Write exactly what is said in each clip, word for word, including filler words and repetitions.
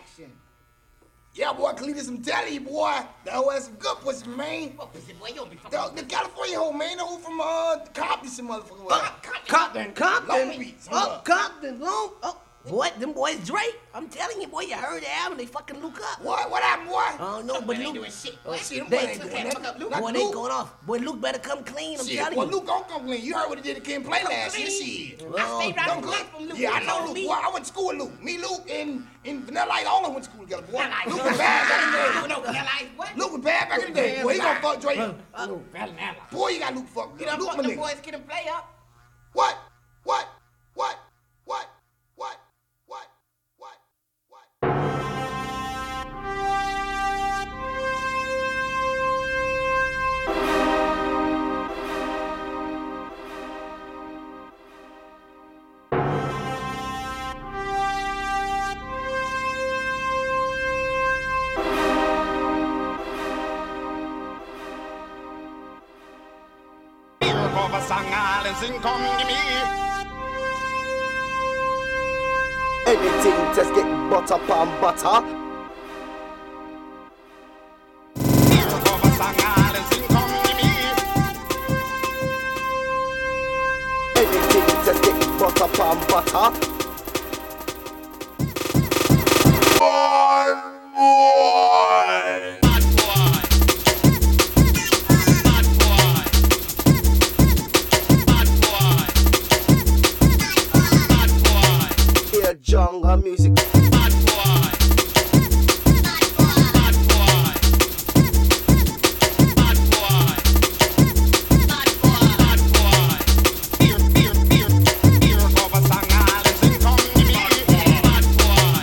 action. Yeah, boy, Cletus, I'm telling you, boy, that hoe has some good pussy, man. What pussy, boy? You don't be fucking. The, the California hoe, man, the hoe from uh, Compton, some motherfucker. Uh, Compton, Compton, Long Beach, oh, Compton, Long, oh. Boy, them boys Drake. I'm telling you, boy, you heard the album, they fucking Luke up. What? What happened, boy? I don't know, but Luke Luke. doing shit. Oh, shit, them they, boys ain't doing that. Luke, boy, Luke. they going off. Boy, Luke better come clean, I'm Shit, telling well, you. Luke gon' come clean. You heard what he did to Kim Play last year, shit. Well, I stayed right Don't on the good. block from Luke. Yeah, I know You Luke. me? Boy, I went to school with Luke. Me, Luke, and, and Vanilla Ice all went to school together, boy. Vanilla Ice. Luke was bad back in the day. You know Vanilla Ice, what? Luke was bad back in the day. Boy, he gon' fuck Drake. Oh, Vanilla. Boy, you got Luke fucked You up. done Luke fuck my them nigga. boys, get them play up. What? What? What? What? What? What? What? What? Cover song all and sing come give me. Anything just get butter pan butter. Cover song all and sing come give me. Anything just get butter pan butter. Boy, boy. Bad boy. Bad boy. Bad boy. Bad boy. Hear jungle music. Bad boy. Bad boy. Bad boy. Bad boy. Bad boy. Here, here, here, here cover song all and sing come give me. Bad boy.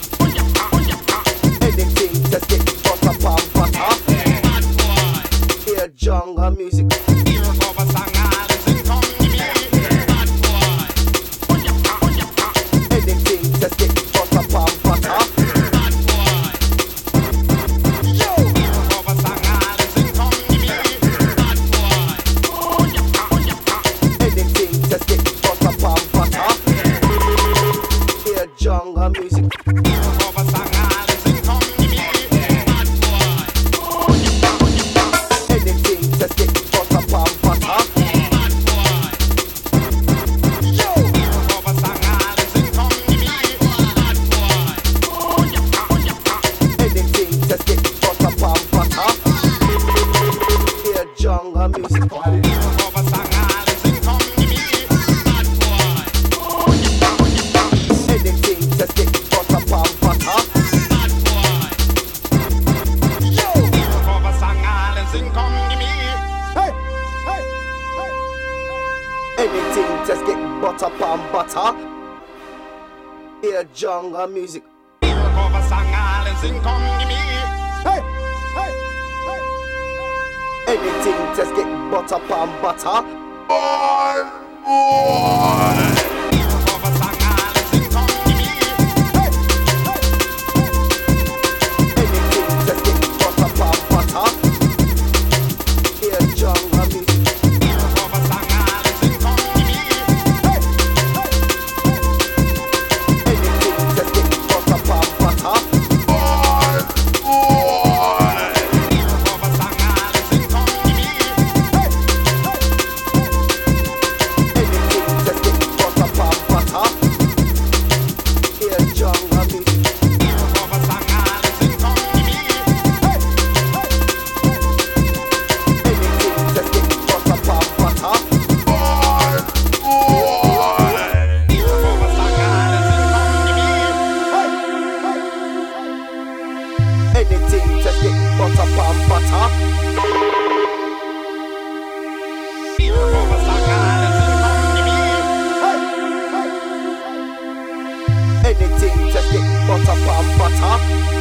Anything just get butter pan butter. Bad boy. Hear jungle music. Here cover song all and sing come give me. Bad boy. Anything just get butter pan butter. Bad boy. Yo. Here cover song all and sing come give me. Bad boy. Anything just get butter pan butter. Hear jungle music. Here cover song all and sing come give me. Bad boy. Anything just get butter pan butter. Bad boy. Yo. Here cover song all and sing come give me. Bad boy. Anything just get butter pan butter. Hear jungle music. Here cover song all and sing come give me. Bad boy. Anything just get butter pan butter. Bad boy. Yo. Here cover song all and sing come give me. Hey, hey, hey. Anything just get butter pan butter. Hear jungle music. Here cover song all and sing come give me. Hey, hey, hey. Anything just get butter pan butter. Boy, boy. Here cover song all and sing come give me. Anything just get butter pan butter. Hear jungle music. Here cover song all and sing come give me. Anything just get butter pan butter. Boy, boy. Here cover song all and sing come give me. Anything just get butter pan butter. Hear jungle music. Here cover song all and sing come give me. Anything just get butter pan butter. Boy, boy. Here cover song all and sing come give me. Anything just get butter pan butter. Here cover song all and sing come give me. Anything just get butter pan butter.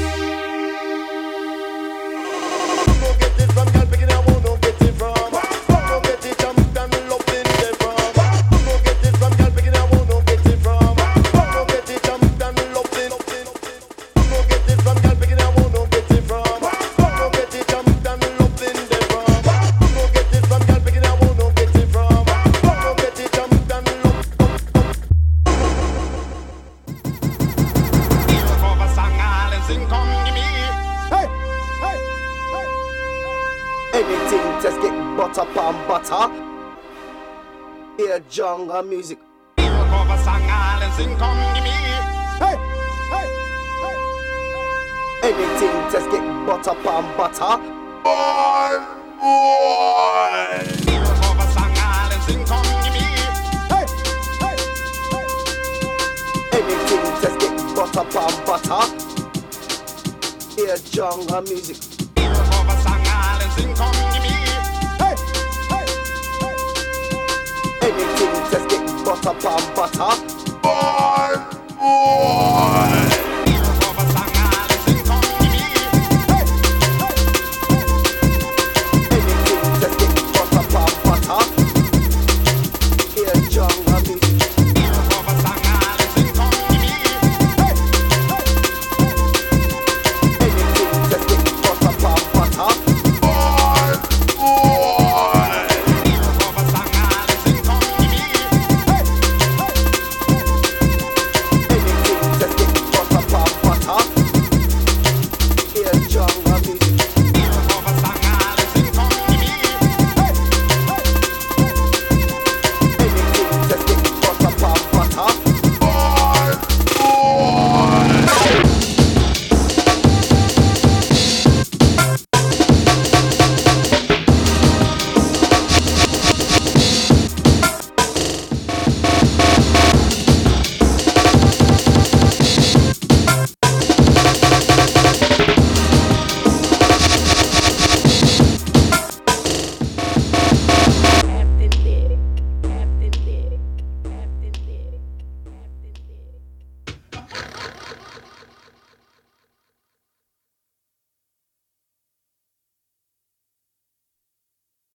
No get it from girl picking I won't no get it from. No get it from down the love in the from. No get it from girl picking I won't no get it from. No get it from down the love in. No get it from girl picking I won't no get it from. No get it from down the love in the from. No get it from girl picking I won't no get it from. No get it from down the love. Here cover song all Anything just get butter pan butter. Hear jungle music. Hear a cover song, all and sing, come give me. Hey, hey, hey, hey. Anything just get butter pan butter. Boy, boy. Hear a cover song, all and sing, come give me. Hey, hey, hey. Anything just get butter pan butter. Hear jungle music. Hear a cover song, all and sing, come give me. Hey, hey, hey. Anything just get butter pan butter. Boy, boy.